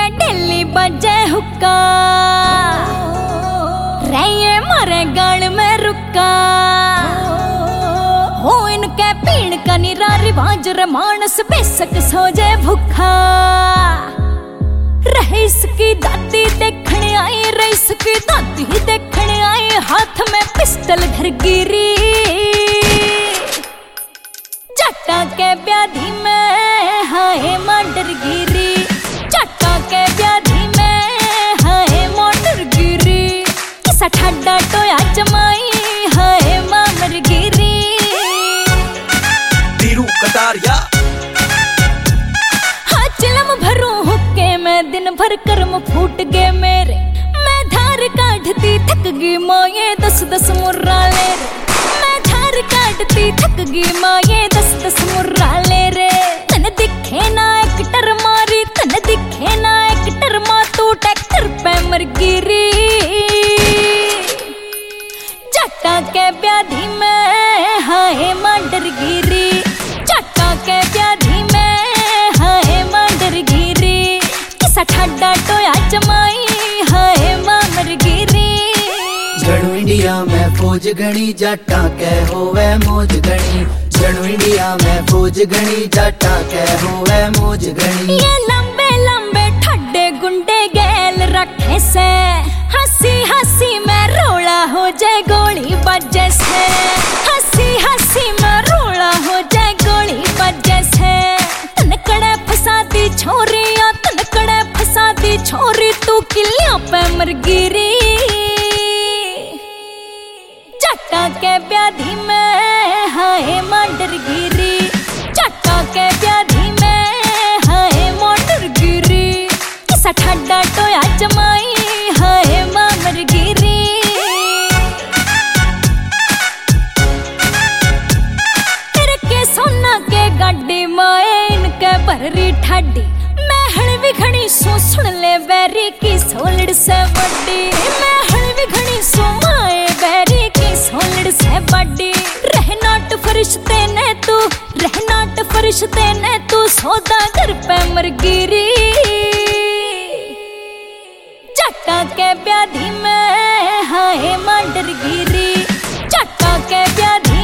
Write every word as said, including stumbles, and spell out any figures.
के डेली बजे हुक्का, रहे मारे गाल में रुका। हो इनके पीण का निरा रिवाज, रे मानस बेशक सो जाए भूखा। रहे इसकी दादी देखने आई, रे इसकी दादी देखने आई, हाथ में पिस्टल धर गिरी। जट्टा के व्याधि में हाय मर्डर गिरी, जट्टा के व्याधि में हाय मर्डर गिरी। किसा ठाडा टोया जमाई हाय मामर गिरी। बीरू कटारिया हाँ चिलम भरूं हुक्के में, दिन भर कर्म फूट गए मेरे। मैं धार काटती थक गई माँ ये दस दस मुर्रा ले रे। मैं धार काटती थक गई माँ ये दस दस मुर्रा ले रे। तन दिखे ना एक टर मारी, तन दिखे ना एक टर मा, तू ट्रैक्टर पे मर गिरी। जट्टा के व्याधि में हाय मर्डर गिरी, जट्टा के व्याधि में हाय मर्डर गिरी। किसा ठाडा टोया जमाई हाय मामर गिरी। जणु इंडिया में फौज गणी, जट्टा के होवे मौज गणी। जणु इंडिया में फौज गणी, जट्टा के होवे मौज गणी। ये लंबे लंबे ठड्डे गुंडे गैल रखे से, हंसी हंसी में रोड़ा हो जाए गोली बजे से। हंसी हंसी में रोड़ा हो जाए गोली बजे से। तनकड़े फसादी छोरियां, तनकड़े फसादी छोरी, तू किलियां पे मर गिरी। जट्टा के व्याधि में हाय मर्डर गिरी, जट्टा के व्याधि में हाय मर्डर गिरी। किसा ठाडा टोया जमाई हाय मामर गिरी। तेरे के सोना के गाड़ी माए इनके भरी ठाडी। मैं हण भी घनी सो सुन ले बैरी की सोलड़ से बड़ी। मैं हण भी घनी सो माए बैरी की सोलड़ से बड़ी। रहनाट फरिश्ते ने तू, रहनाट फरिश्ते ने तू, सौदागर पे मर गिरी। जट्टा के व्याधि में हाय मर्डर गिरी, जट्टा के व्याधि